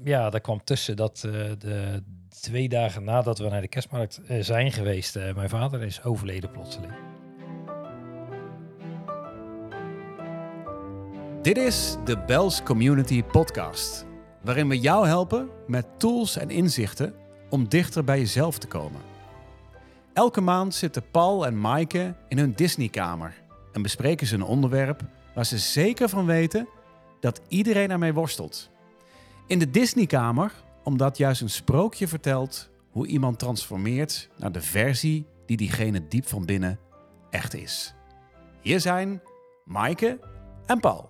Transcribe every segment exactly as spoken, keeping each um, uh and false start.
ja, daar kwam tussen dat uh, de twee dagen nadat we naar de kerstmarkt uh, zijn geweest, uh, mijn vader is overleden plotseling. Dit is de Bels Community Podcast, waarin we jou helpen met tools en inzichten om dichter bij jezelf te komen. Elke maand zitten Paul en Maaike in hun Disney-kamer en bespreken ze een onderwerp waar ze zeker van weten dat iedereen ermee worstelt. In de Disney-kamer omdat juist een sprookje vertelt hoe iemand transformeert naar de versie die diegene diep van binnen echt is. Hier zijn Maaike en Paul.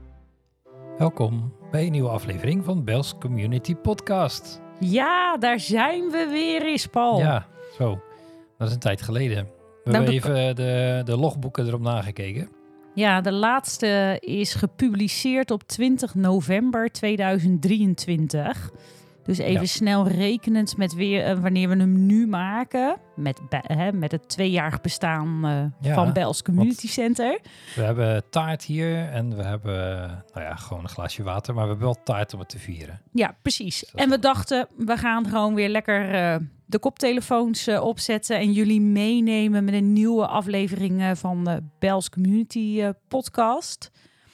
Welkom bij een nieuwe aflevering van Bels Community Podcast. Ja, daar zijn we weer eens, Paul. Ja, zo. Dat is een tijd geleden. We Nou, hebben de... even de, de logboeken erop nagekeken. Ja, de laatste is gepubliceerd op twintig november tweeduizend drieëntwintig. Dus even Ja. snel rekenend met weer, uh, wanneer we hem nu maken. Met, uh, met het tweejarig bestaan uh, Ja, van Bels Community want- Center. We hebben taart hier en we hebben, nou ja, gewoon een glaasje water. Maar we hebben wel taart om het te vieren. Ja, precies. Dat is En we goed. dachten, we gaan gewoon weer lekker uh, de koptelefoons uh, opzetten en jullie meenemen met een nieuwe aflevering uh, van de Bels Community uh, Podcast.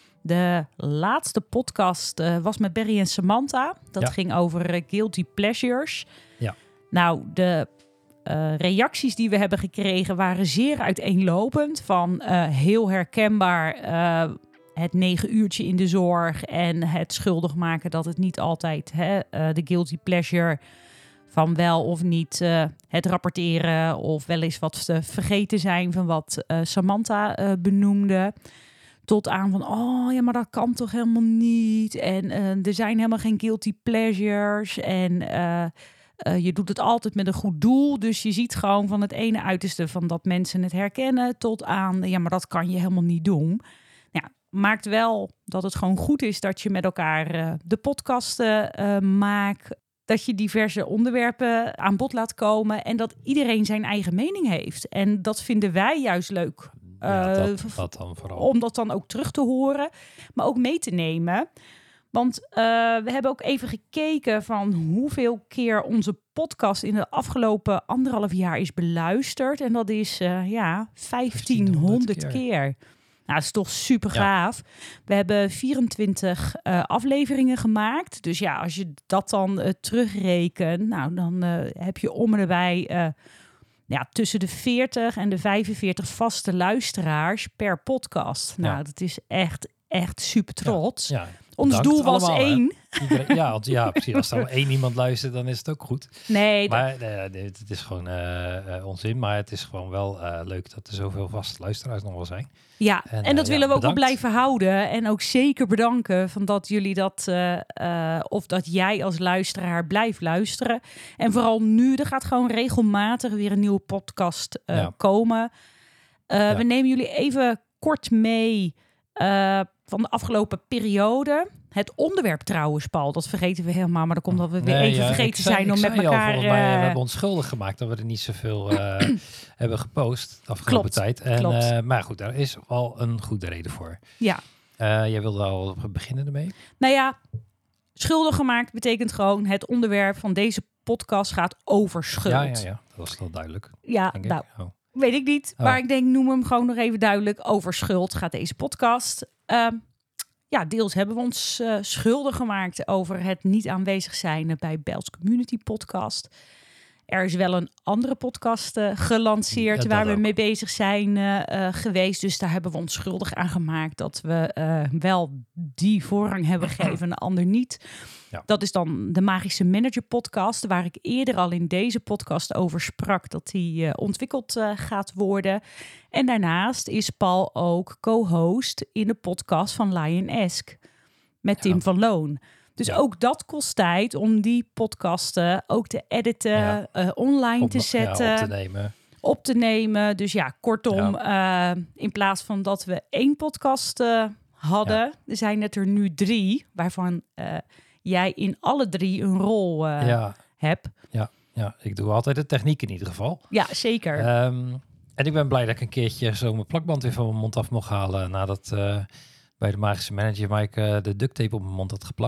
De laatste podcast uh, was met Barry en Samantha. Dat Ja. ging over uh, guilty pleasures. Ja. Nou, de uh, reacties die we hebben gekregen waren zeer uiteenlopend. Van uh, heel herkenbaar uh, het negen uurtje in de zorg en het schuldig maken dat het niet altijd hè, uh, de guilty pleasure van wel of niet uh, het rapporteren of wel eens wat te vergeten zijn van wat uh, Samantha uh, benoemde. Tot aan van, oh ja, maar dat kan toch helemaal niet. En uh, er zijn helemaal geen guilty pleasures. En uh, uh, je doet het altijd met een goed doel. Dus je ziet gewoon van het ene uiterste van dat mensen het herkennen tot aan, ja, maar dat kan je helemaal niet doen. Ja, maakt wel dat het gewoon goed is dat je met elkaar uh, de podcasten uh, maakt. Dat je diverse onderwerpen aan bod laat komen. En dat iedereen zijn eigen mening heeft. En dat vinden wij juist leuk. Ja, Uh, dat, dat dan vooral. Om dat dan ook terug te horen, maar ook mee te nemen. Want uh, we hebben ook even gekeken van hoeveel keer onze podcast in de afgelopen anderhalf jaar is beluisterd. En dat is uh, ja, vijftienhonderd keer. keer. Nou, dat is toch super gaaf. Ja. We hebben vierentwintig uh, afleveringen gemaakt. Dus ja, als je dat dan uh, terugrekent, nou, dan uh, heb je om en erbij Uh, Ja, tussen de veertig en de vijfenveertig vaste luisteraars per podcast. Nou, Ja. dat is echt, echt super trots. Ja, ja. Ons Bedankt doel was allemaal, hè. één. Iedereen, ja, want, ja, precies. Als er maar één iemand luistert, dan is het ook goed. Nee, dat- Maar nee, nee, het is gewoon uh, uh, onzin. Maar het is gewoon wel uh, leuk dat er zoveel vaste luisteraars nog wel zijn. ja. En, En, dat uh, willen ja, we ook wel bedankt. blijven houden. En ook zeker bedanken van dat jullie dat, uh, uh, of dat jij als luisteraar blijft luisteren. En vooral nu, er gaat gewoon regelmatig weer een nieuwe podcast uh, Ja. komen. Uh, Ja. We nemen jullie even kort mee uh, van de afgelopen periode. Het onderwerp trouwens, Paul, dat vergeten we helemaal. Maar dan komt dat we weer Nee, even ja, ik vergeten zei- zijn ik om met zei al, elkaar... volgens mij, uh, we hebben ons schuldig gemaakt dat we er niet zoveel uh, hebben gepost de afgelopen Klopt, tijd. En, klopt. uh, maar goed, daar is al een goede reden voor. Ja, Uh, jij wilde al beginnen ermee? nou ja, schuldig gemaakt betekent gewoon het onderwerp van deze podcast gaat over schuld. Ja, ja, ja, dat was wel duidelijk. Ja, Denk ik. nou, Oh. weet ik niet. Oh. Maar ik denk, noem hem gewoon nog even duidelijk. Over schuld gaat deze podcast. Uh, ja, deels hebben we ons uh, schuldig gemaakt over het niet aanwezig zijn bij Bels Community Podcast. Er is wel een andere podcast uh, gelanceerd Ja, waar dat we ook. mee bezig zijn uh, uh, geweest. Dus daar hebben we ons schuldig aan gemaakt dat we uh, wel die voorrang hebben gegeven en de ander niet. Ja. Dat is dan de Magische Manager podcast, waar ik eerder al in deze podcast over sprak dat die uh, ontwikkeld uh, gaat worden. En daarnaast is Paul ook co-host in de podcast van Lion-esque met Tim Ja. van Loon. Dus Ja. ook dat kost tijd om die podcasten ook te editen, Ja. uh, online Op, te zetten, ja, op te nemen. op te nemen. Dus ja, kortom, uh, in plaats van dat we één podcast uh, hadden, zijn het er nu drie, waarvan uh, jij in alle drie een rol uh, Ja, hebt. ja, ja, ik doe altijd de techniek in ieder geval. Ja, zeker. Um, en ik ben blij dat ik een keertje zo mijn plakband weer van mijn mond af mocht halen nadat uh, bij de Magische Manager Mike uh, de duct tape op mijn mond had geplakt.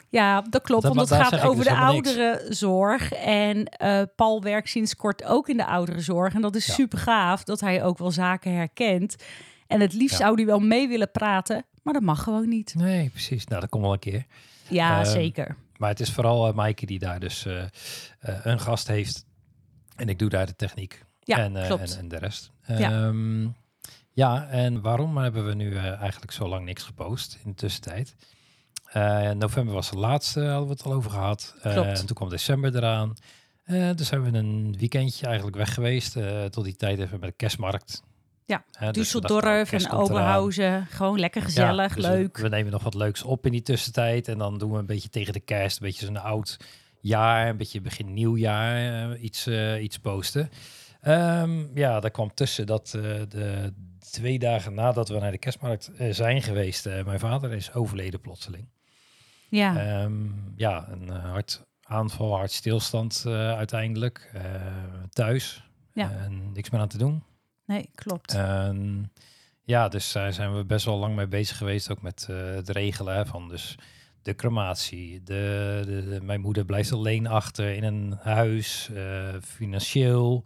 Ja, dat klopt, Dat- want daar het zeg gaat ik over dus de helemaal niks. ouderenzorg. En eh, Paul werkt sinds kort ook in de ouderenzorg. En dat is Ja. super gaaf, dat hij ook wel zaken herkent. En het liefst Ja. zou hij wel mee willen praten, maar dat mag gewoon niet. Nee, precies. Nou, dat komt wel een keer. Ja, Ehm, zeker. Maar het is vooral uh, Maaike die daar dus uh, uh, een gast heeft. En ik doe daar de techniek. Ja, en, uh, klopt. En, en de rest. Ja. Um, ja, en waarom hebben we nu uh, eigenlijk zo lang niks gepost in de tussentijd? Uh, november was de laatste, hadden we het al over gehad. Uh, Klopt. en toen kwam december eraan. Uh, dus zijn we een weekendje eigenlijk weg geweest. Uh, tot die tijd even met de kerstmarkt. Ja, uh, dus Düsseldorf dachten, en kerst komt eraan. Oberhausen. Gewoon lekker gezellig, Ja, dus leuk. We, we nemen nog wat leuks op in die tussentijd. En dan doen we een beetje tegen de kerst. Een beetje zo'n oud jaar. Een beetje begin nieuwjaar. Uh, iets, uh, iets posten. Um, ja, daar kwam tussen dat uh, de twee dagen nadat we naar de kerstmarkt uh, zijn geweest. Uh, mijn vader is overleden plotseling. Ja. Um, ja, een uh, hartaanval, hartstilstand uh, uiteindelijk. Uh, thuis. Ja. Uh, en niks meer aan te doen. Nee, klopt. Um, ja, dus daar zijn we best wel lang mee bezig geweest. Ook met uh, het regelen hè, van dus de crematie. De, de, de, mijn moeder blijft alleen achter in een huis. Uh, financieel.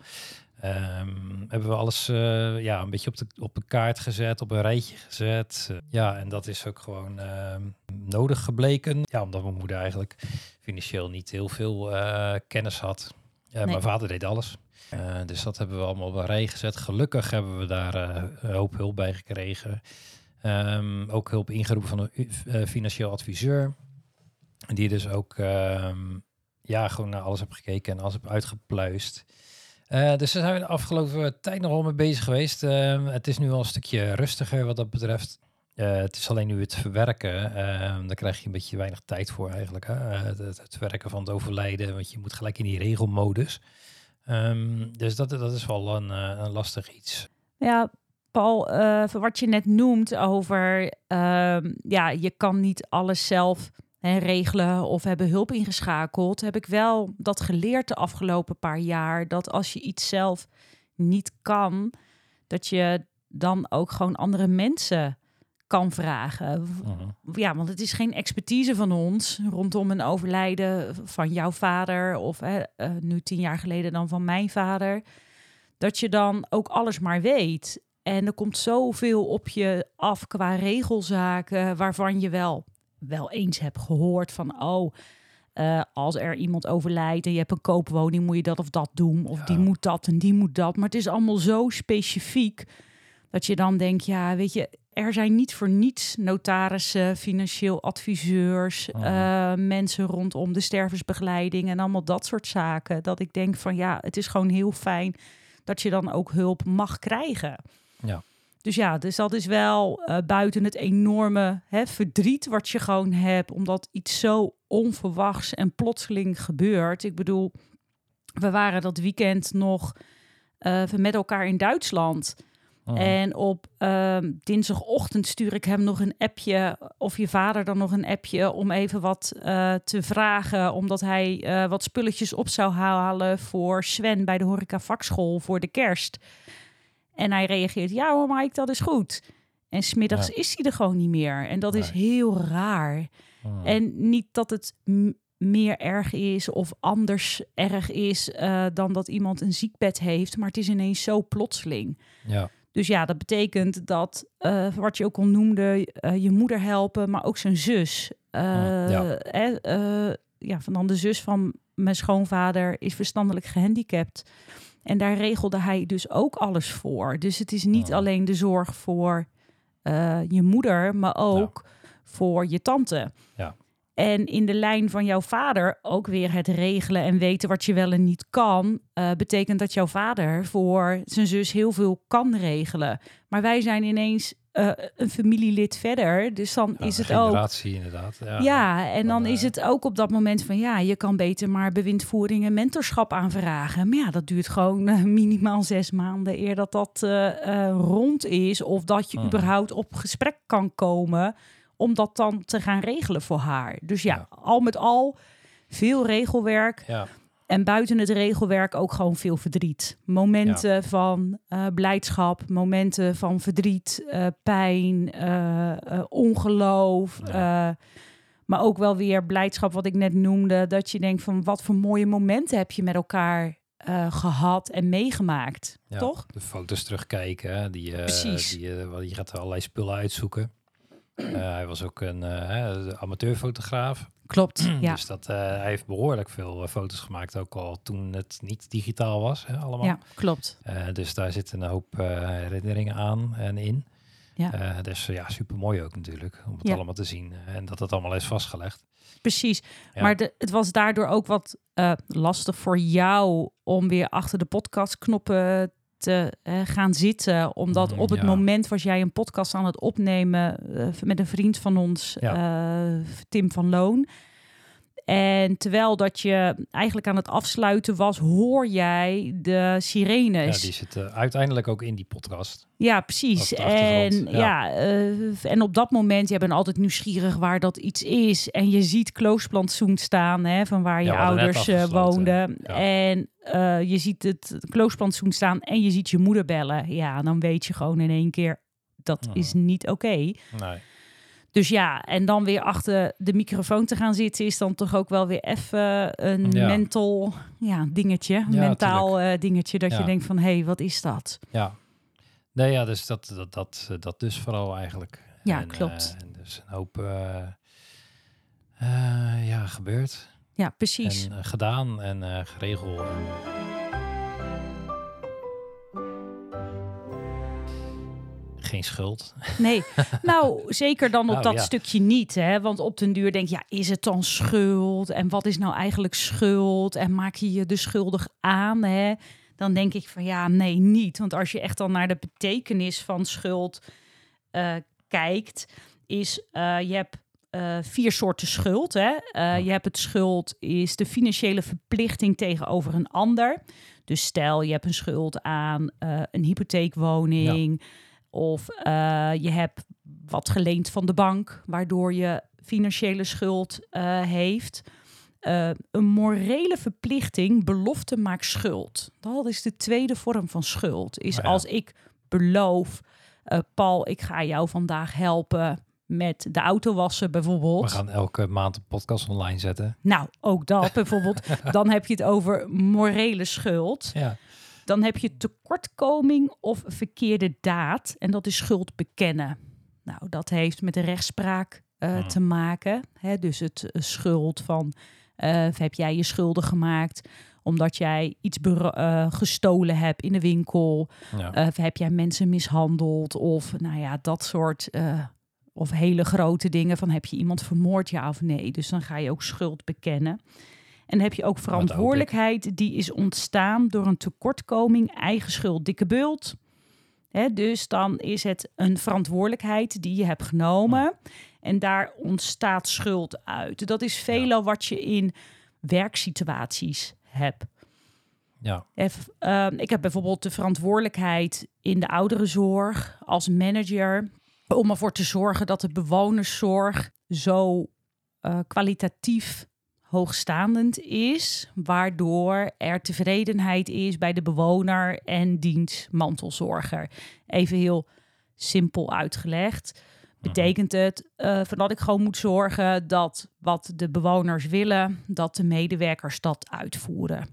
Um, hebben we alles uh, ja, een beetje op de, op de kaart gezet. Op een rijtje gezet. Uh, ja, en dat is ook gewoon uh, nodig gebleken. Ja, omdat mijn moeder eigenlijk financieel niet heel veel uh, kennis had. Uh, nee. Mijn vader deed alles. Uh, dus dat hebben we allemaal op een rij gezet. Gelukkig hebben we daar uh, een hoop hulp bij gekregen. Um, ook hulp ingeroepen van een uh, financieel adviseur. Die dus ook um, ja, gewoon naar alles heb gekeken en alles heb uitgepluist. Uh, dus daar zijn we de afgelopen tijd nog wel mee bezig geweest. Uh, het is nu al een stukje rustiger wat dat betreft. Uh, het is alleen nu het verwerken. Uh, daar krijg je een beetje weinig tijd voor eigenlijk. Hè? Uh, het, het verwerken van het overlijden. Want je moet gelijk in die regelmodus. Um, dus dat, dat is wel een, uh, een lastig iets. Ja, Paul, uh, wat je net noemt over... Uh, ja, je kan niet alles zelf hè, regelen of hebben hulp ingeschakeld. Heb ik wel dat geleerd de afgelopen paar jaar. Dat als je iets zelf niet kan, dat je dan ook gewoon andere mensen kan vragen. Uh-huh. Ja, want het is geen expertise van ons rondom een overlijden van jouw vader of hè, uh, nu tien jaar geleden dan van mijn vader. Dat je dan ook alles maar weet. En er komt zoveel op je af qua regelzaken waarvan je wel, wel eens hebt gehoord van oh, uh, als er iemand overlijdt en je hebt een koopwoning, moet je dat of dat doen. Of ja. die moet dat en die moet dat. Maar het is allemaal zo specifiek dat je dan denkt, ja, weet je, er zijn niet voor niets notarissen, financieel adviseurs, oh. uh, mensen rondom de stervensbegeleiding en allemaal dat soort zaken. Dat ik denk van ja, het is gewoon heel fijn dat je dan ook hulp mag krijgen. Ja. Dus ja, dus dat is wel uh, buiten het enorme hè, verdriet wat je gewoon hebt, omdat iets zo onverwachts en plotseling gebeurt. Ik bedoel, we waren dat weekend nog uh, met elkaar in Duitsland. Oh. En op uh, dinsdagochtend stuur ik hem nog een appje, of je vader dan nog een appje, om even wat uh, te vragen, omdat hij uh, wat spulletjes op zou halen voor Sven bij de horecavakschool voor de kerst. En hij reageert, ja hoor Mike, dat is goed. En 's middags ja. is hij er gewoon niet meer. En dat nee. is heel raar. Oh. En niet dat het m- meer erg is of anders erg is uh, dan dat iemand een ziekbed heeft, maar het is ineens zo plotseling. Ja. Dus ja, dat betekent dat, uh, wat je ook al noemde, uh, je moeder helpen, maar ook zijn zus. Uh, ja. Eh, uh, ja, van dan de zus van mijn schoonvader is verstandelijk gehandicapt. En daar regelde hij dus ook alles voor. Dus het is niet oh. alleen de zorg voor uh, je moeder, maar ook ja. voor je tante. Ja. En in de lijn van jouw vader ook weer het regelen en weten wat je wel en niet kan, uh, betekent dat jouw vader voor zijn zus heel veel kan regelen. Maar wij zijn ineens uh, een familielid verder, dus dan ja, is het ook... generatie inderdaad. Ja, ja en dan uh, is het ook op dat moment van ja, je kan beter maar bewindvoering en mentorschap aanvragen. Maar ja, dat duurt gewoon uh, minimaal zes maanden eer dat dat uh, uh, rond is of dat je uh. überhaupt op gesprek kan komen om dat dan te gaan regelen voor haar. Dus ja, ja. al met al veel regelwerk. Ja. En buiten het regelwerk ook gewoon veel verdriet. Momenten ja. van uh, blijdschap, momenten van verdriet, uh, pijn, uh, uh, ongeloof. Ja. Uh, Maar ook wel weer blijdschap, wat ik net noemde. Dat je denkt van wat voor mooie momenten heb je met elkaar uh, gehad en meegemaakt. Ja, toch? De foto's terugkijken. Hè? Die, uh, Precies. Die, uh, je gaat allerlei spullen uitzoeken. Uh, hij was ook een uh, amateurfotograaf. Klopt, ja. Dus dat, uh, hij heeft behoorlijk veel uh, foto's gemaakt. Ook al toen het niet digitaal was, hè, allemaal. Ja, klopt. Uh, dus daar zitten een hoop uh, herinneringen aan en in. Ja. Uh, dus ja, super mooi ook natuurlijk. Om het ja. allemaal te zien. Uh, en dat het allemaal is vastgelegd. Precies. Ja. Maar de, het was daardoor ook wat uh, lastig voor jou om weer achter de podcastknoppen te uh, gaan zitten. Omdat op het ja. moment was jij een podcast aan het opnemen uh, met een vriend van ons, ja. uh, Tim van Loon. En terwijl dat je eigenlijk aan het afsluiten was, hoor jij de sirenes. Ja, die zitten uiteindelijk ook in die podcast. Ja, precies. En, ja. Ja, uh, en op dat moment, je bent altijd nieuwsgierig waar dat iets is. En je ziet Kloosplantsoen staan, hè, van waar je ja, ouders uh, woonden. Ja. En uh, je ziet het Kloosplantsoen staan en je ziet je moeder bellen. Ja, dan weet je gewoon in één keer, dat uh-huh. is niet oké. Okay. Nee. Dus ja, en dan weer achter de microfoon te gaan zitten is dan toch ook wel weer even een ja. mental ja, dingetje. Een ja, mentaal uh, dingetje dat ja. je denkt van, hé, hey, wat is dat? Ja, nee, ja, dus dat, dat, dat, dat dus vooral eigenlijk. Ja, en, klopt. Uh, en dus een hoop uh, uh, ja, gebeurd. Ja, precies. En uh, gedaan en uh, geregeld. En... Geen schuld. Nee, nou zeker dan op nou, dat ja. stukje niet. Hè? Want op den duur denk je, ja, is het dan schuld? En wat is nou eigenlijk schuld? En maak je je dus schuldig aan? Hè? Dan denk ik van ja, nee, niet. Want als je echt dan naar de betekenis van schuld uh, kijkt, is uh, je hebt uh, vier soorten schuld. Hè? Uh, je hebt het schuld, is de financiële verplichting tegenover een ander. Dus stel, je hebt een schuld aan uh, een hypotheekwoning. Ja. Of uh, je hebt wat geleend van de bank, waardoor je financiële schuld uh, heeft. Uh, een morele verplichting, belofte maakt schuld. Dat is de tweede vorm van schuld. Is oh ja. als ik beloof, uh, Paul, ik ga jou vandaag helpen met de auto wassen bijvoorbeeld. We gaan elke maand een podcast online zetten. Nou, ook dat bijvoorbeeld. Dan heb je het over morele schuld. Ja. Dan heb je tekortkoming of verkeerde daad. En dat is schuld bekennen. Nou, dat heeft met de rechtspraak uh, hmm. te maken. Hè? Dus het uh, schuld van... Uh, heb jij je schuldig gemaakt omdat jij iets be- uh, gestolen hebt in de winkel? Ja. Uh, heb jij mensen mishandeld? Of nou ja, dat soort... Uh, of hele grote dingen van heb je iemand vermoord, ja of nee? Dus dan ga je ook schuld bekennen. En dan heb je ook verantwoordelijkheid, die is ontstaan door een tekortkoming, eigen schuld, dikke bult. Hè, dus dan is het een verantwoordelijkheid die je hebt genomen. Ja. En daar ontstaat schuld uit. Dat is veelal ja. wat je in werksituaties hebt. Ja. Even, uh, ik heb bijvoorbeeld de verantwoordelijkheid in de ouderenzorg als manager om ervoor te zorgen dat de bewonerszorg zo uh, kwalitatief hoogstaandend is, waardoor er tevredenheid is bij de bewoner en diens mantelzorger. Even heel simpel uitgelegd. Betekent het uh, dat ik gewoon moet zorgen dat wat de bewoners willen, dat de medewerkers dat uitvoeren.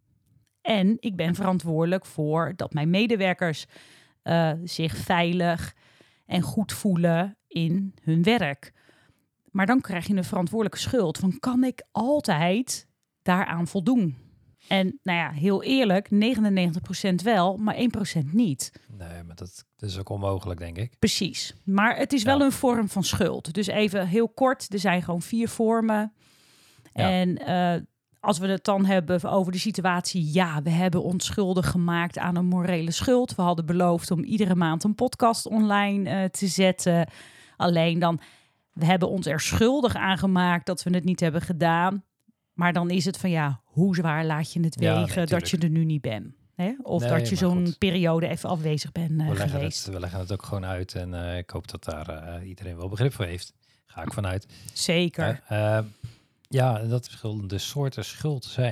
En ik ben verantwoordelijk voor dat mijn medewerkers uh, zich veilig en goed voelen in hun werk. Maar dan krijg je een verantwoordelijke schuld van kan ik altijd daaraan voldoen? En nou ja, heel eerlijk, negenennegentig procent wel, maar één procent niet. Nee, maar dat, dat is ook onmogelijk, denk ik. Precies. Maar het is wel ja. een vorm van schuld. Dus even heel kort, er zijn gewoon vier vormen. Ja. En uh, als we het dan hebben over de situatie, ja, we hebben ons schuldig gemaakt aan een morele schuld. We hadden beloofd om iedere maand een podcast online uh, te zetten. Alleen dan, we hebben ons er schuldig aan gemaakt dat we het niet hebben gedaan. Maar dan is het van ja, hoe zwaar laat je het wegen ja, nee, dat je er nu niet bent? Hè? Of nee, dat je zo'n goed. periode even afwezig bent uh, we geweest. Het, we leggen het ook gewoon uit en uh, ik hoop dat daar uh, iedereen wel begrip voor heeft. Ga ik vanuit. Zeker. Uh, uh, ja, dat verschillende soorten schuld zijn.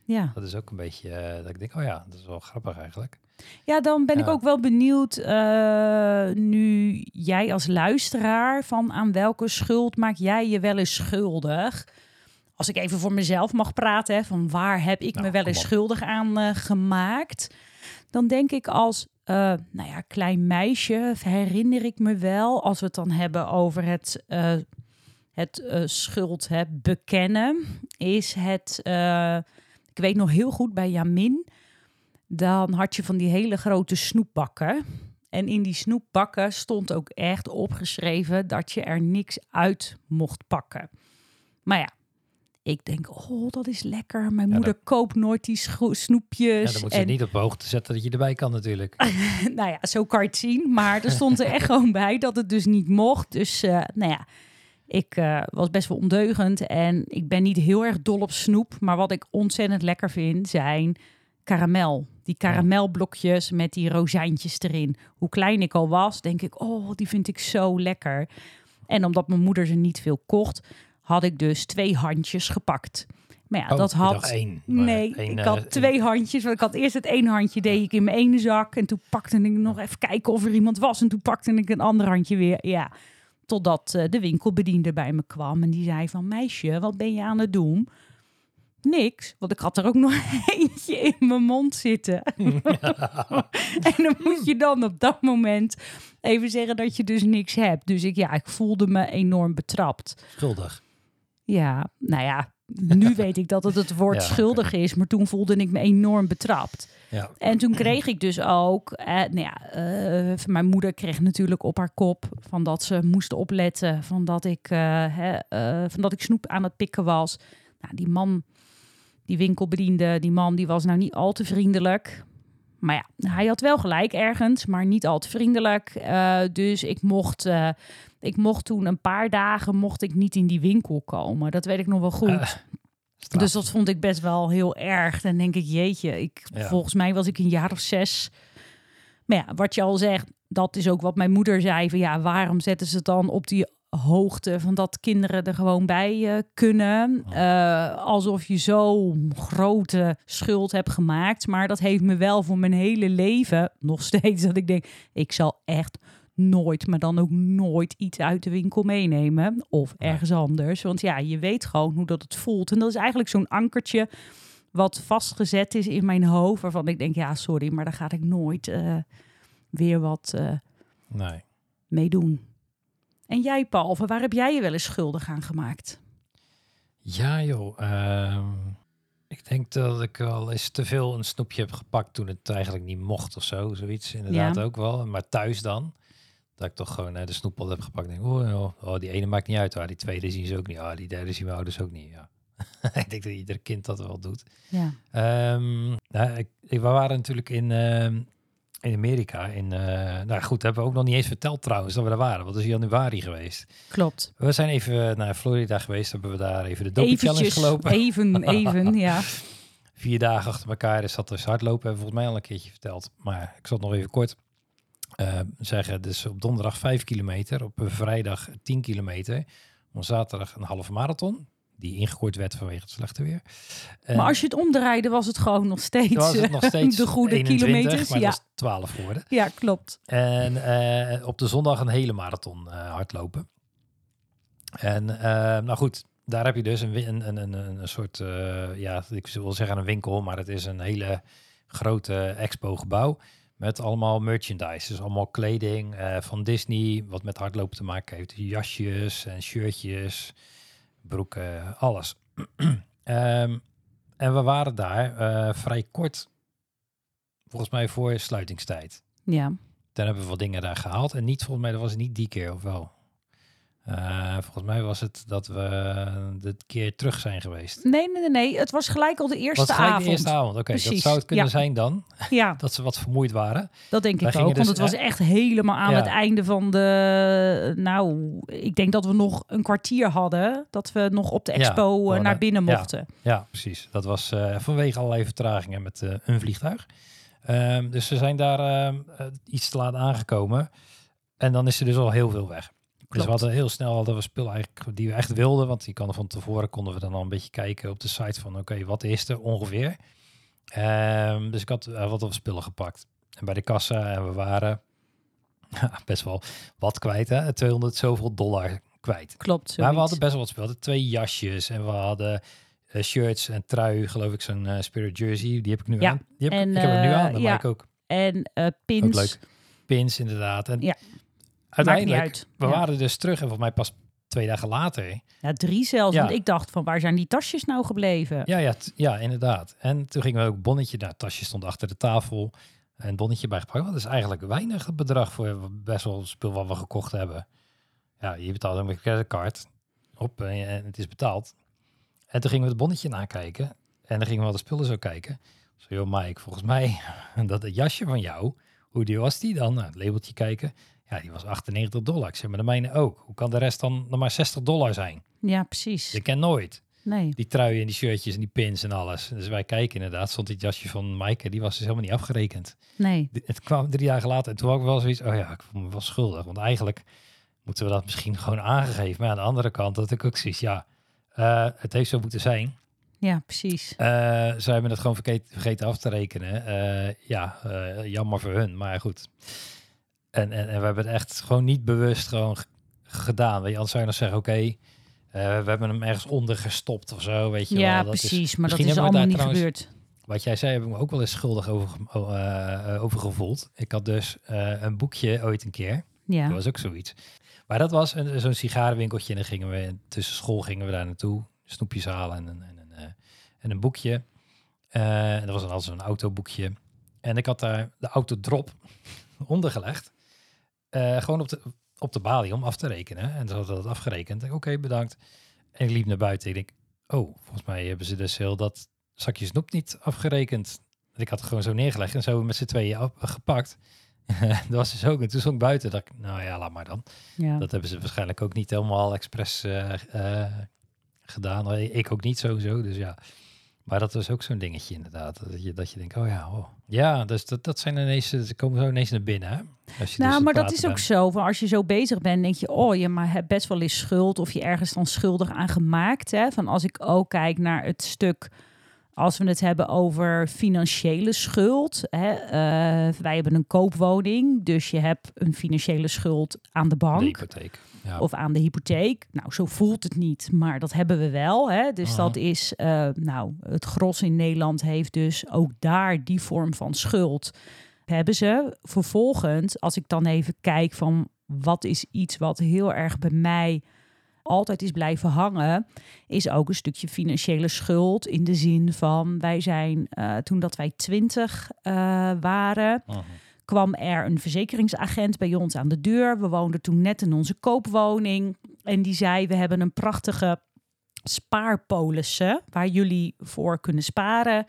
Ja. Dat is ook een beetje, uh, dat ik denk, oh ja, dat is wel grappig eigenlijk. Ja, dan ben Ja. ik ook wel benieuwd, uh, nu jij als luisteraar, van aan welke schuld maak jij je wel eens schuldig? Als ik even voor mezelf mag praten, hè, van waar heb ik Nou, me wel eens kom op. schuldig aan uh, gemaakt? Dan denk ik als, uh, nou ja, klein meisje herinner ik me wel, als we het dan hebben over het, uh, het uh, schuld hè, bekennen, is het, uh, ik weet nog heel goed bij Jamin, dan had je van die hele grote snoepbakken. En in die snoepbakken stond ook echt opgeschreven dat je er niks uit mocht pakken. Maar ja, ik denk, oh, dat is lekker. Mijn Ja, moeder dat... koopt nooit die scho- snoepjes. Ja, dan moet ze en... niet op hoogte zetten dat je erbij kan natuurlijk. nou ja, zo kan je het zien. Maar er stond er echt gewoon bij dat het dus niet mocht. Dus, uh, nou ja, ik uh, was best wel ondeugend. En ik ben niet heel erg dol op snoep. Maar wat ik ontzettend lekker vind, zijn karamel. Die karamelblokjes met die rozijntjes erin. Hoe klein ik al was, denk ik, oh, die vind ik zo lekker. En omdat mijn moeder ze niet veel kocht, had ik dus twee handjes gepakt. Maar ja, oh, dat had... één, nee, één, ik uh, had één... twee handjes. Want ik had eerst het ene handje, deed ik in mijn ene zak. En toen pakte ik nog even kijken of er iemand was. En toen pakte ik een ander handje weer. Ja, totdat uh, de winkelbediende bij me kwam. En die zei van, meisje, wat ben je aan het doen? Niks, want ik had er ook nog eentje in mijn mond zitten. En dan moet je dan op dat moment even zeggen dat je dus niks hebt. Dus ik, ja, ik voelde me enorm betrapt. Schuldig. Ja, nou ja, nu weet ik dat het het woord ja, schuldig okay. is. Maar toen voelde ik me enorm betrapt. Ja. En toen kreeg ik dus ook... Eh, nou ja, uh, mijn moeder kreeg natuurlijk op haar kop van dat ze moest opletten. Van dat ik, uh, hè, uh, van dat ik snoep aan het pikken was. Nou, die man... Die winkelbediende, die man, die was nou niet al te vriendelijk. Maar ja, hij had wel gelijk ergens, maar niet al te vriendelijk. Uh, dus ik mocht, uh, ik mocht toen een paar dagen mocht ik niet in die winkel komen. Dat weet ik nog wel goed. Uh, dus dat vond ik best wel heel erg. Dan denk ik, jeetje, ik, ja. volgens mij was ik een jaar of zes. Maar ja, wat je al zegt, dat is ook wat mijn moeder zei. Van ja, waarom zetten ze het dan op die hoogte van dat kinderen er gewoon bij uh, kunnen. Uh, alsof je zo'n grote schuld hebt gemaakt. Maar dat heeft me wel voor mijn hele leven nog steeds dat ik denk, ik zal echt nooit, maar dan ook nooit iets uit de winkel meenemen. Of ergens anders. Want ja, je weet gewoon hoe dat het voelt. En dat is eigenlijk zo'n ankertje wat vastgezet is in mijn hoofd. Waarvan ik denk, ja, sorry, maar daar ga ik nooit uh, weer wat uh, nee. mee doen. En jij, Paul, waar heb jij je wel eens schuldig aan gemaakt? Ja, joh. Uh, ik denk dat ik wel eens te veel een snoepje heb gepakt toen het eigenlijk niet mocht of zo. Zoiets inderdaad ja. ook wel. Maar thuis dan, dat ik toch gewoon uh, de snoeppot heb gepakt. Denk, oh, oh, die ene maakt niet uit. Oh, die tweede zien ze ook niet. Oh, die derde zien mijn ouders ook niet. Ja. Ik denk dat ieder kind dat wel doet. Ja. Um, nou, ik, ik, we waren natuurlijk in... Uh, In Amerika. In, uh, nou goed, hebben we ook nog niet eens verteld trouwens dat we daar waren. Want het is januari geweest. Klopt. We zijn even naar Florida geweest. Hebben we daar even de Dopey Challenge gelopen. Even, even, ja. Vier dagen achter elkaar is dat dus hardlopen. Hebben we volgens mij al een keertje verteld. Maar ik zal het nog even kort uh, zeggen. Dus op donderdag vijf kilometer. Op vrijdag tien kilometer. Op zaterdag een halve marathon. Die ingekort werd vanwege het slechte weer. Maar uh, als je het omdraaide, was het gewoon nog steeds, was het nog steeds de goede eenentwintig, kilometers. Maar ja. dat was twaalf geworden. Ja, klopt. En uh, op de zondag een hele marathon uh, hardlopen. En uh, nou goed, daar heb je dus een, een, een, een, een soort, uh, ja, ik wil zeggen een winkel, maar het is een hele grote expo-gebouw met allemaal merchandise. Dus allemaal kleding uh, van Disney, wat met hardlopen te maken heeft. Dus jasjes en shirtjes, broeken, alles. um, en we waren daar uh, vrij kort, volgens mij voor sluitingstijd. Ja. Toen hebben we wat dingen daar gehaald. En niet, volgens mij, dat was het niet die keer, of wel? Uh, volgens mij was het dat we de keer terug zijn geweest. Nee, nee, nee. nee. Het was gelijk al de eerste was gelijk avond. de eerste avond, oké. Okay, dat zou het kunnen ja. zijn dan. Ja. Dat ze wat vermoeid waren. Dat denk wij ik ook, dus, want het was echt helemaal aan ja. het einde van de... Nou, ik denk dat we nog een kwartier hadden, dat we nog op de expo ja, naar binnen mochten. Ja, ja precies. Dat was uh, vanwege allerlei vertragingen met uh, een vliegtuig. Um, dus ze zijn daar uh, uh, iets te laat aangekomen. En dan is er dus al heel veel weg. Dus we hadden heel snel hadden we spullen eigenlijk die we echt wilden. Want die kan van tevoren konden we dan al een beetje kijken op de site van... oké, okay, wat is er ongeveer? Um, dus ik had uh, wat wat spullen gepakt. En bij de kassa en we waren best wel wat kwijt, hè? tweehonderd zoveel dollar kwijt. Klopt, zoiets. Maar we hadden best wel wat spullen. Twee jasjes en we hadden uh, shirts en trui, geloof ik, zo'n uh, Spirit jersey. Die heb ik nu ja. aan. Die heb, en, ik, ik heb hem nu aan, dat ja. maak ik ook. En uh, pins. Ook leuk. Pins, inderdaad. En ja. uiteindelijk, uit. we ja. waren dus terug en volgens mij pas twee dagen later. Ja, drie zelfs. Ja. Want ik dacht van, waar zijn die tasjes nou gebleven? Ja, ja, t- ja, inderdaad. En toen gingen we ook bonnetje. Nou, het tasje stond achter de tafel. En bonnetje bijgepakt. Dat is eigenlijk weinig het bedrag voor best wel spul wat we gekocht hebben. Ja, je betaalt een creditcard op en, en het is betaald. En toen gingen we het bonnetje nakijken. En dan gingen we wel de spullen zo kijken. Zo, joh Mike, volgens mij dat het jasje van jou, hoe die was die dan? Nou, het labeltje kijken. Ja, die was achtennegentig dollar. Ik zeg, maar de mijne ook. Hoe kan de rest dan nog maar zestig dollar zijn? Ja, precies. Je kent nooit. Nee. Die truien en die shirtjes en die pins en alles. Dus wij kijken inderdaad. Stond dit jasje van Maaike, die was dus helemaal niet afgerekend. Nee. Het kwam drie dagen later en toen had ik wel zoiets. Oh ja, ik voel me wel schuldig. Want eigenlijk moeten we dat misschien gewoon aangegeven. Maar aan de andere kant dat ik ook zoiets. Ja, uh, het heeft zo moeten zijn. Ja, precies. Uh, ze hebben het gewoon vergeten, vergeten af te rekenen. Uh, ja, uh, jammer voor hun. Maar goed. En, en, en we hebben het echt gewoon niet bewust gewoon g- gedaan. Weet je, anders zou je nog zeggen, oké. Okay, Uh, we hebben hem ergens onder gestopt of zo, weet je ja, wel. Dat precies, is, maar dat is allemaal niet trouwens, gebeurd. Wat jij zei, heb ik me ook wel eens schuldig over, uh, over gevoeld. Ik had dus uh, een boekje ooit een keer. Ja. Dat was ook zoiets. Maar dat was een, zo'n sigarenwinkeltje en dan gingen we tussen school gingen we daar naartoe. Snoepjes halen en, en, en, uh, en een boekje. Uh, en dat was dan altijd zo'n autoboekje. En ik had daar de autodrop ondergelegd. Uh, gewoon op de... op de balie om af te rekenen. En ze hadden dat afgerekend. Oké, okay, bedankt. En ik liep naar buiten. Ik denk, oh, volgens mij hebben ze dus heel dat zakje snoep niet afgerekend. Ik had het gewoon zo neergelegd en zo met z'n tweeën op, gepakt. Dat was dus ook. En toen stond ik buiten. Dacht ik, nou ja, laat maar dan. Ja. Dat hebben ze waarschijnlijk ook niet helemaal expres uh, uh, gedaan. Ik ook niet sowieso, dus ja. Maar dat was ook zo'n dingetje inderdaad. Dat je, dat je denkt, oh ja, oh. Ja, dus dat, dat zijn ineens, ze komen zo ineens naar binnen. Hè? Als je nou, dus maar dat is bent. ook zo. Van als je zo bezig bent, denk je, oh, je maar hebt best wel eens schuld of je ergens dan schuldig aan gemaakt. Hè? Van als ik ook kijk naar het stuk, als we het hebben over financiële schuld. Hè? Uh, wij hebben een koopwoning, dus je hebt een financiële schuld aan de bank. De hypotheek. Ja. Of aan de hypotheek. Nou, zo voelt het niet, maar dat hebben we wel. Hè? Dus uh-huh. dat is, uh, nou, het gros in Nederland heeft dus ook daar die vorm van schuld. Hebben ze vervolgens, als ik dan even kijk van wat is iets wat heel erg bij mij altijd is blijven hangen, is ook een stukje financiële schuld in de zin van wij zijn, uh, toen dat wij twintig uh, waren, uh-huh. kwam er een verzekeringsagent bij ons aan de deur. We woonden toen net in onze koopwoning. En die zei, we hebben een prachtige spaarpolissen waar jullie voor kunnen sparen.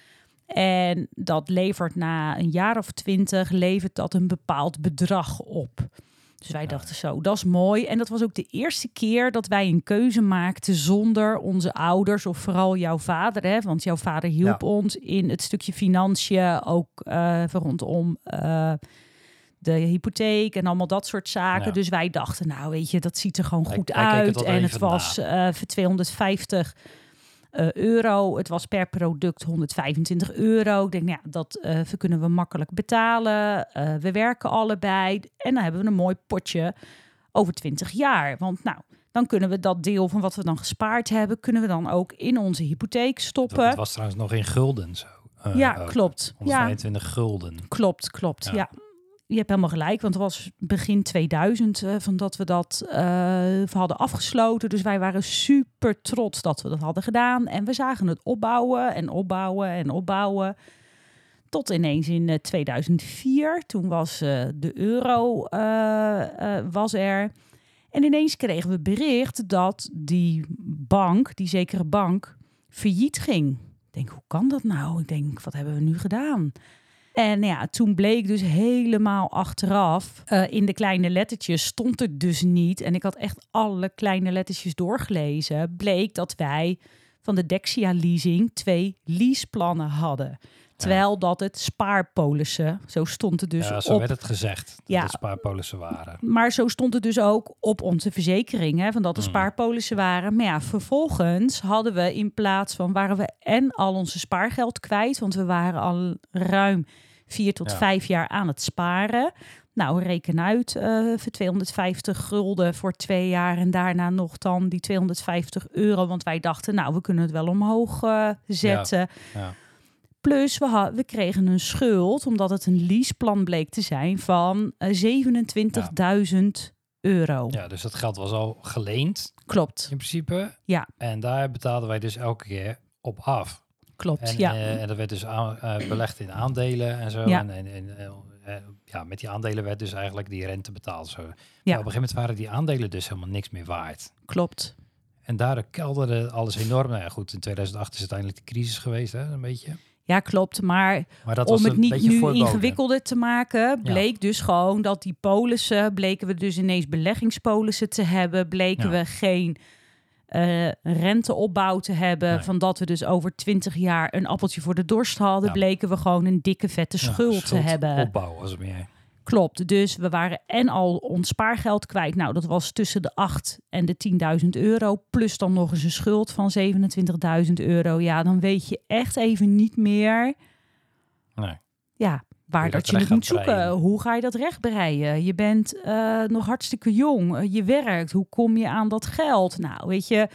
En dat levert na een jaar of twintig, levert dat een bepaald bedrag op. Dus wij dachten zo, dat is mooi. En dat was ook de eerste keer dat wij een keuze maakten zonder onze ouders of vooral jouw vader. Hè? Want jouw vader hielp ja. ons in het stukje financiën, ook uh, rondom uh, de hypotheek en allemaal dat soort zaken. Ja. Dus wij dachten, nou weet je, dat ziet er gewoon goed wij, wij uit. Het en het was uh, voor tweehonderdvijftig uh, euro. Het was per product honderdvijfentwintig euro. Ik denk, nou ja, dat uh, kunnen we makkelijk betalen. Uh, we werken allebei. En dan hebben we een mooi potje over twintig jaar. Want nou, dan kunnen we dat deel van wat we dan gespaard hebben, kunnen we dan ook in onze hypotheek stoppen. Het was trouwens nog in gulden zo. Uh, ja, ook. Klopt. honderdvijfentwintig ja. gulden. Klopt, klopt. Ja. ja. Je hebt helemaal gelijk, want het was begin tweeduizend uh, van dat we dat uh, hadden afgesloten. Dus wij waren super trots dat we dat hadden gedaan. En we zagen het opbouwen en opbouwen en opbouwen. Tot ineens in uh, tweeduizend vier, toen was uh, de euro uh, uh, was er. En ineens kregen we bericht dat die bank, die zekere bank, failliet ging. Ik denk, hoe kan dat nou? Ik denk, wat hebben we nu gedaan? En ja, toen bleek dus helemaal achteraf, uh, in de kleine lettertjes stond het dus niet. En ik had echt alle kleine lettertjes doorgelezen. Bleek dat wij van de Dexia Leasing twee leaseplannen hadden. Terwijl dat het spaarpolissen, zo stond het dus ja, zo op. werd het gezegd, dat Ja. het spaarpolissen waren. Maar zo stond het dus ook op onze verzekering, hè, van dat er Mm. spaarpolissen waren. Maar ja, vervolgens hadden we in plaats van, waren we en al onze spaargeld kwijt, want we waren al ruim vier tot Ja. vijf jaar aan het sparen. Nou, reken uit eh, voor tweehonderdvijftig gulden voor twee jaar en daarna nog dan die tweehonderdvijftig euro. Want wij dachten, nou, we kunnen het wel omhoog eh, zetten. Ja. Plus, we, ha- we kregen een schuld, omdat het een leaseplan bleek te zijn, van eh, zevenentwintigduizend euro. ja, dus dat geld was al geleend Klopt, in principe. Ja. En daar betaalden wij dus elke keer op af. klopt, En, ja. eh, en dat werd dus aan, eh, belegd in aandelen en zo. Ja. En, en, en, eh, eh, ja, met die aandelen werd dus eigenlijk die rente betaald. Zo. Maar Ja. op een gegeven moment waren die aandelen dus helemaal niks meer waard. Klopt. En daardoor kelderde alles enorm. Nou ja, goed, in tweeduizend acht is uiteindelijk de crisis geweest, hè, een beetje. Ja, klopt. Maar Maar dat om was het een niet beetje nu voorboden. ingewikkelder te maken, bleek dus gewoon dat die polissen, bleken we dus ineens beleggingspolissen te hebben, bleken Ja. we geen eh, renteopbouw te hebben, Nee. van dat we dus over twintig jaar een appeltje voor de dorst hadden, Ja. bleken we gewoon een dikke vette Ja, schuld te hebben. Opbouw was het meer. Klopt, dus we waren en al ons spaargeld kwijt. Nou, dat was tussen de acht en de tienduizend euro. Plus dan nog eens een schuld van zevenentwintigduizend euro. Ja, dan weet je echt even niet meer Nee. ja, waar je dat, dat je het recht moet gaat zoeken. breien. Hoe ga je dat rechtbreien? Je bent eh, nog hartstikke jong. Eh, je werkt. Hoe kom je aan dat geld? Nou, weet je,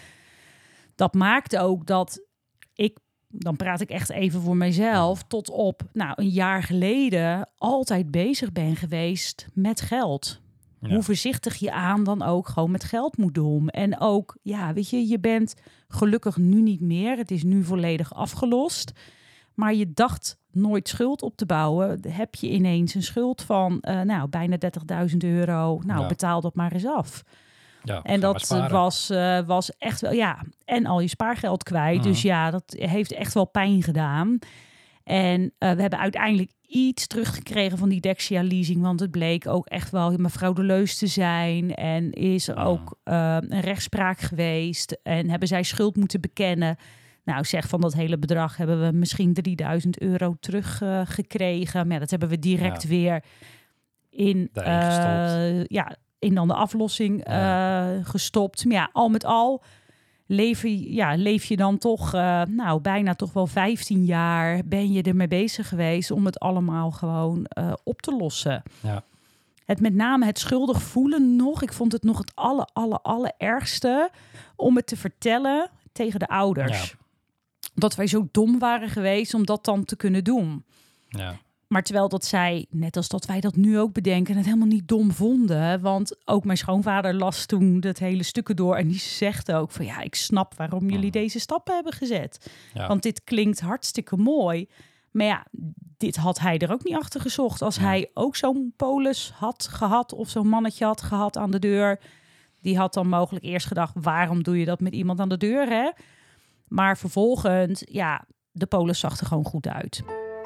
dat maakt ook dat ik, dan praat ik echt even voor mijzelf, tot op nou, een jaar geleden altijd bezig ben geweest met geld. Ja. Hoe voorzichtig je aan dan ook gewoon met geld moet doen. En ook, ja, weet je, je bent gelukkig nu niet meer. Het is nu volledig afgelost. Maar je dacht nooit schuld op te bouwen. Heb je ineens een schuld van uh, nou, bijna dertigduizend euro. Nou, Ja. betaal dat maar eens af. Ja, En ga maar dat sparen. was, uh, was echt wel, ja, en al je spaargeld kwijt. Mhm. Dus ja, dat heeft echt wel pijn gedaan. En uh, we hebben uiteindelijk iets teruggekregen van die Dexia leasing, want het bleek ook echt wel mevrouw de Leus te zijn. En is er Mhm. ook uh, een rechtspraak geweest en hebben zij schuld moeten bekennen. Nou, zeg van dat hele bedrag hebben we misschien drieduizend euro teruggekregen. Uh, maar ja, dat hebben we direct Ja. weer in, Daarin gestopt. uh, ja, in dan de aflossing uh, Ja. gestopt. Maar ja, al met al leef je, ja, leef je dan toch, uh, nou, bijna toch wel vijftien jaar ben je ermee bezig geweest om het allemaal gewoon uh, op te lossen. Ja. Het met name het schuldig voelen nog. Ik vond het nog het aller, aller, allerergste om het te vertellen tegen de ouders. Ja. Dat wij zo dom waren geweest om dat dan te kunnen doen. Ja. Maar terwijl dat zij, net als dat wij dat nu ook bedenken, het helemaal niet dom vonden. Want ook mijn schoonvader las toen dat hele stukken door. En die zegt ook van ja, ik snap waarom jullie Mm. deze stappen hebben gezet. Ja. Want dit klinkt hartstikke mooi. Maar ja, dit had hij er ook niet achter gezocht. Als Ja. hij ook zo'n polis had gehad of zo'n mannetje had gehad aan de deur. Die had dan mogelijk eerst gedacht, waarom doe je dat met iemand aan de deur, hè? Maar vervolgens, ja, de polis zag er gewoon goed uit.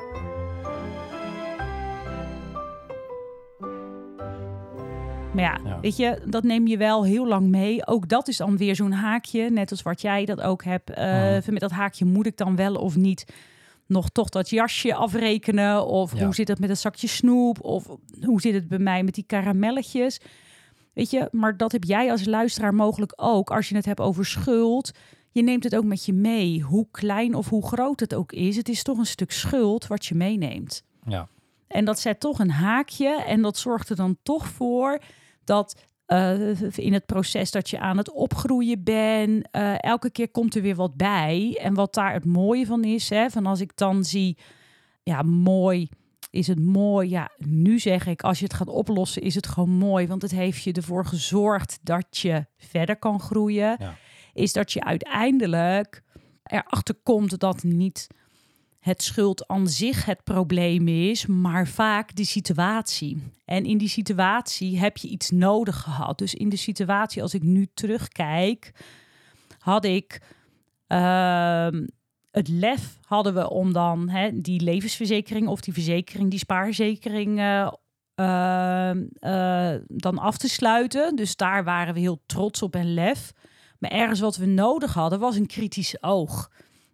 Maar ja, Ja. weet je, dat neem je wel heel lang mee. Ook dat is dan weer zo'n haakje, net als wat jij dat ook hebt. Uh, Mhm. Met dat haakje moet ik dan wel of niet nog toch dat jasje afrekenen? Of Ja. hoe zit het met een zakje snoep? Of hoe zit het bij mij met die karamelletjes? Weet je, maar dat heb jij als luisteraar mogelijk ook. Als je het hebt over schuld, je neemt het ook met je mee. Hoe klein of hoe groot het ook is, het is toch een stuk schuld wat je meeneemt. Ja. En dat zet toch een haakje en dat zorgt er dan toch voor dat uh, in het proces dat je aan het opgroeien bent, uh, elke keer komt er weer wat bij. En wat daar het mooie van is, hè, van als ik dan zie, ja, mooi, is het mooi. Ja, nu zeg ik, als je het gaat oplossen, is het gewoon mooi, want het heeft je ervoor gezorgd dat je verder kan groeien. Ja. Is dat je uiteindelijk erachter komt dat niet het schuld aan zich het probleem is, maar vaak de situatie. En in die situatie heb je iets nodig gehad. Dus in de situatie, als ik nu terugkijk, had ik uh, het lef hadden we om dan hè, die levensverzekering of die verzekering, die spaarverzekering uh, uh, uh, dan af te sluiten. Dus daar waren we heel trots op en lef. Maar ergens wat we nodig hadden was een kritisch oog.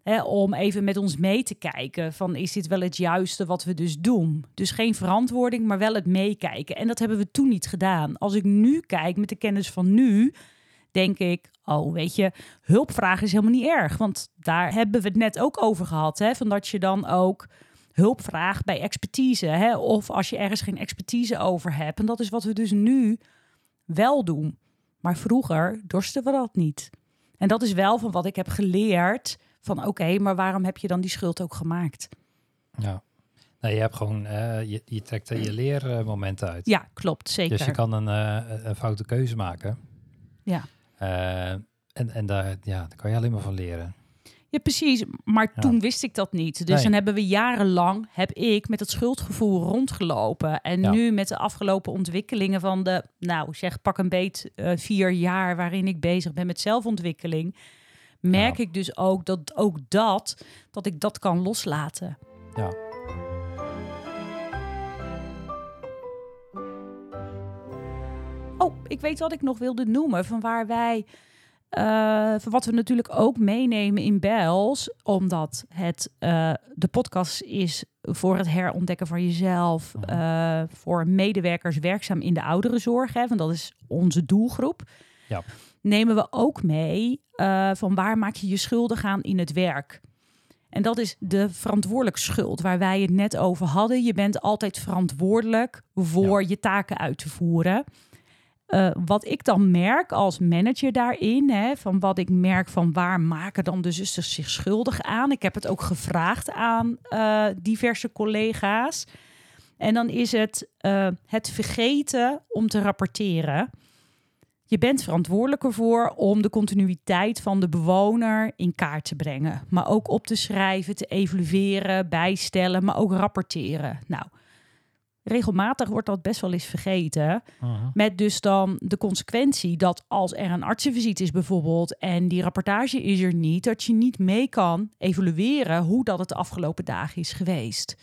Hè, om even met ons mee te kijken van is dit wel het juiste wat we dus doen? Dus geen verantwoording, maar wel het meekijken. En dat hebben we toen niet gedaan. Als ik nu kijk met de kennis van nu, denk ik, oh weet je, hulpvragen is helemaal niet erg. Want daar hebben we het net ook over gehad. Hè, van dat je dan ook hulp vraagt bij expertise. Hè, of als je ergens geen expertise over hebt. En dat is wat we dus nu wel doen. Maar vroeger dorsten we dat niet. En dat is wel van wat ik heb geleerd. Van oké, okay, maar waarom heb je dan die schuld ook gemaakt? Ja, nee, je hebt gewoon, uh, je, je trekt er je leermomenten uit. Ja, klopt, zeker. Dus je kan een, uh, een foute keuze maken. Ja. Uh, en en daar, ja, daar kan je alleen maar van leren. Ja, precies. Maar Ja. toen wist ik dat niet. Dus Nee. dan hebben we jarenlang, heb ik met het schuldgevoel rondgelopen. En Ja. nu met de afgelopen ontwikkelingen van de, nou zeg pak een beet uh, vier jaar waarin ik bezig ben met zelfontwikkeling, merk Ja. ik dus ook dat ook dat, dat ik dat kan loslaten. Ja. Oh, ik weet wat ik nog wilde noemen van waar wij, uh, van wat we natuurlijk ook meenemen in Bels, omdat het uh, de podcast is voor het herontdekken van jezelf, uh, voor medewerkers werkzaam in de ouderenzorg, hè, want dat is onze doelgroep. Ja. Nemen we ook mee uh, van waar maak je je schuldig aan in het werk. En dat is de verantwoordelijk schuld waar wij het net over hadden. Je bent altijd verantwoordelijk voor Ja. je taken uit te voeren. Uh, wat ik dan merk als manager daarin, hè, van wat ik merk van waar maken dan de zusters zich schuldig aan. Ik heb het ook gevraagd aan uh, diverse collega's. En dan is het uh, het vergeten om te rapporteren. Je bent verantwoordelijk ervoor om de continuïteit van de bewoner in kaart te brengen. Maar ook op te schrijven, te evalueren, bijstellen, maar ook rapporteren. Nou, regelmatig wordt dat best wel eens vergeten. Uh-huh. Met dus dan de consequentie dat als er een artsenvisite is bijvoorbeeld en die rapportage is er niet, dat je niet mee kan evalueren hoe dat het de afgelopen dagen is geweest.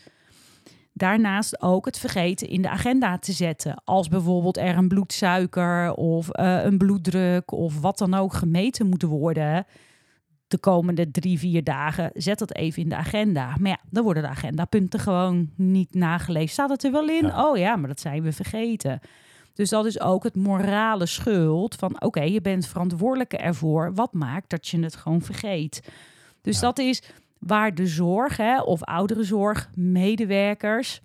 Daarnaast ook het vergeten in de agenda te zetten. Als bijvoorbeeld er een bloedsuiker of uh, een bloeddruk of wat dan ook gemeten moet worden de komende drie, vier dagen, zet dat even in de agenda. Maar ja, dan worden de agendapunten gewoon niet nageleefd. Staat het er wel in? Ja. Oh ja, maar dat zijn we vergeten. Dus dat is ook het morale schuld van oké, okay, je bent verantwoordelijk ervoor. Wat maakt dat je het gewoon vergeet? Dus ja. dat is waar de zorg, hè, of ouderenzorg, medewerkers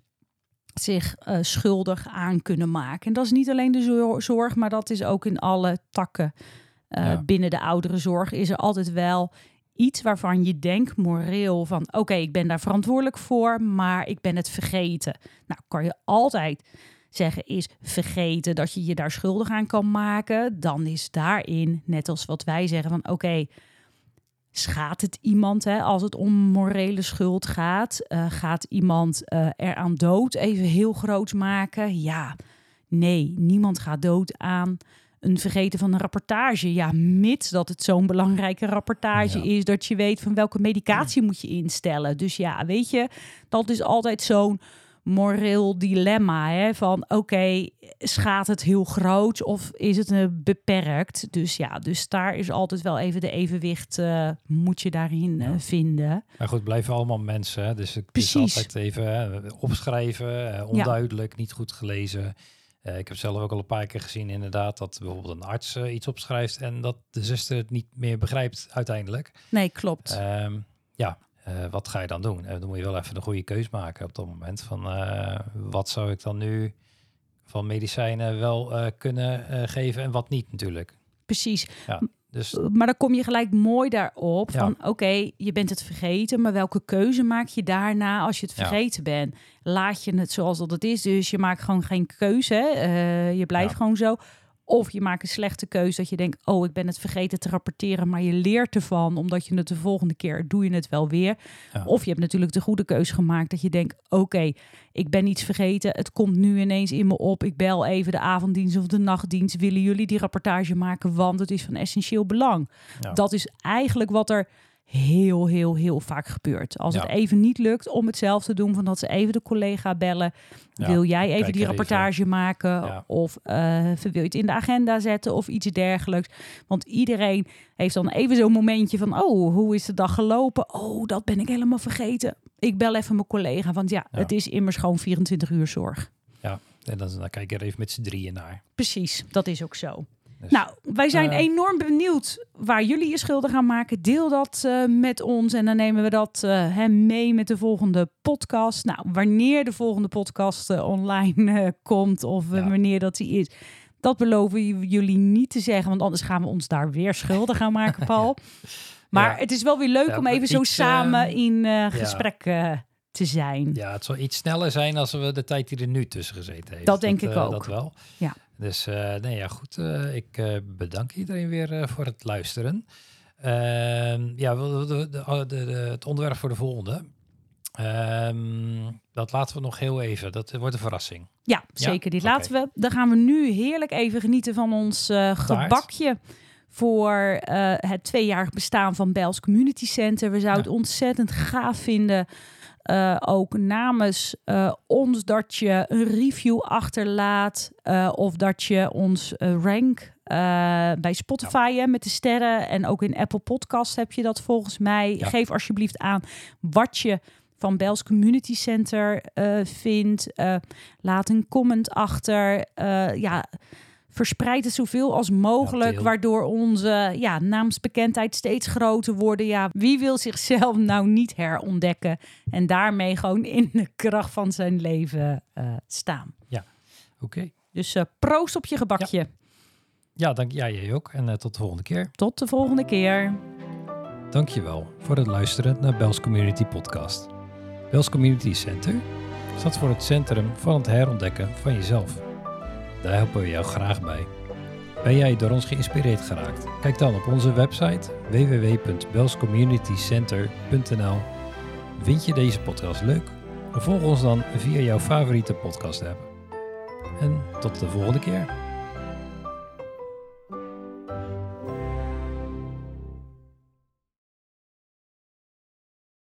zich uh, schuldig aan kunnen maken. En dat is niet alleen de zorg, maar dat is ook in alle takken. Uh, ja. Binnen de ouderenzorg is er altijd wel iets waarvan je denkt moreel van oké, okay, ik ben daar verantwoordelijk voor, maar ik ben het vergeten. Nou, kan je altijd zeggen is vergeten dat je je daar schuldig aan kan maken. Dan is daarin, net als wat wij zeggen van oké, okay, schaadt het iemand, hè, als het om morele schuld gaat? Uh, gaat iemand uh, er aan dood even heel groots maken? Ja, nee, niemand gaat dood aan een vergeten van een rapportage. Ja, mits dat het zo'n belangrijke rapportage ja. is dat je weet van welke medicatie moet je instellen. Dus ja, weet je, dat is altijd zo'n moreel dilemma, hè, van oké, okay, schaadt het heel groot of is het uh, beperkt? Dus ja, dus daar is altijd wel even de evenwicht uh, moet je daarin uh, vinden. Maar goed, blijven allemaal mensen, hè? Dus het is altijd even hè, opschrijven, uh, onduidelijk, ja. niet goed gelezen. Uh, ik heb zelf ook al een paar keer gezien inderdaad dat bijvoorbeeld een arts uh, iets opschrijft en dat de zuster het niet meer begrijpt uiteindelijk. Nee, klopt. Um, ja, uh, wat ga je dan doen? Uh, dan moet je wel even een goede keus maken op dat moment van uh, wat zou ik dan nu van medicijnen wel uh, kunnen uh, geven en wat niet natuurlijk. Precies. Ja, dus... Maar dan kom je gelijk mooi daarop ja. van oké, okay, je bent het vergeten, maar welke keuze maak je daarna als je het vergeten ja. bent? Laat je het zoals dat het is, dus je maakt gewoon geen keuze, uh, je blijft ja. gewoon zo. Of je maakt een slechte keuze dat je denkt, oh, ik ben het vergeten te rapporteren, maar je leert ervan, omdat je het de volgende keer doe je het wel weer. Ja. Of je hebt natuurlijk de goede keuze gemaakt dat je denkt, oké, okay, ik ben iets vergeten, het komt nu ineens in me op, ik bel even de avonddienst of de nachtdienst, willen jullie die rapportage maken, want het is van essentieel belang. Ja. Dat is eigenlijk wat er heel, heel, heel vaak gebeurt. Als Ja. het even niet lukt om het zelf te doen, van dat ze even de collega bellen. Ja, Wil jij even kijk die er rapportage maken? Ja. Of uh, wil je het in de agenda zetten of iets dergelijks? Want iedereen heeft dan even zo'n momentje van, oh, hoe is de dag gelopen? Oh, dat ben ik helemaal vergeten. Ik bel even mijn collega, want ja, Ja. het is immers gewoon vierentwintig uur zorg. Ja, en dan, dan kijk je er even met z'n drieën naar. Precies, dat is ook zo. Dus, Nou, wij zijn uh, enorm benieuwd waar jullie je schulden gaan maken. Deel dat uh, met ons en dan nemen we dat uh, hem mee met de volgende podcast. Nou, wanneer de volgende podcast uh, online uh, komt of uh, Ja. wanneer dat die is, dat beloven jullie niet te zeggen, want anders gaan we ons daar weer schuldig gaan maken, Paul. Maar Ja. het is wel weer leuk Ja, om even zo iets, samen uh, in uh, ja. gesprek uh, te zijn. Ja, het zal iets sneller zijn als we de tijd die er nu tussen gezeten heeft. Dat denk ik uh, ook. Dat wel. Ja. Dus uh, nee, ja, goed. Uh, ik uh, bedank iedereen weer uh, voor het luisteren. Uh, ja, de, de, de, de, het onderwerp voor de volgende. Uh, dat laten we nog heel even. Dat wordt een verrassing. Ja, zeker. Die Okay. laten we. Dan gaan we nu heerlijk even genieten van ons uh, gebakje voor uh, het tweejarig bestaan van Bels Community Center. We zouden ja. het ontzettend gaaf vinden. Uh, ook namens uh, ons dat je een review achterlaat uh, of dat je ons uh, rank uh, bij Spotify ja. hè, met de sterren en ook in Apple Podcast heb je dat volgens mij. Ja. Geef alsjeblieft aan wat je van Bels Community Center uh, vindt. Uh, laat een comment achter. Uh, ja, verspreid het zoveel als mogelijk, ja, waardoor onze ja, naamsbekendheid steeds groter wordt. Ja, wie wil zichzelf nou niet herontdekken en daarmee gewoon in de kracht van zijn leven uh, staan? Ja, oké. Okay. Dus uh, proost op je gebakje. Ja, ja dank ja, jij ook. En uh, tot de volgende keer. Tot de volgende keer. Dankjewel voor het luisteren naar Bels Community Podcast. Bels Community Center staat voor het centrum van het herontdekken van jezelf. Daar helpen we jou graag bij. Ben jij door ons geïnspireerd geraakt? Kijk dan op onze website w w w punt bels community center punt n l. Vind je deze podcast leuk? Volg ons dan via jouw favoriete podcast app. En tot de volgende keer.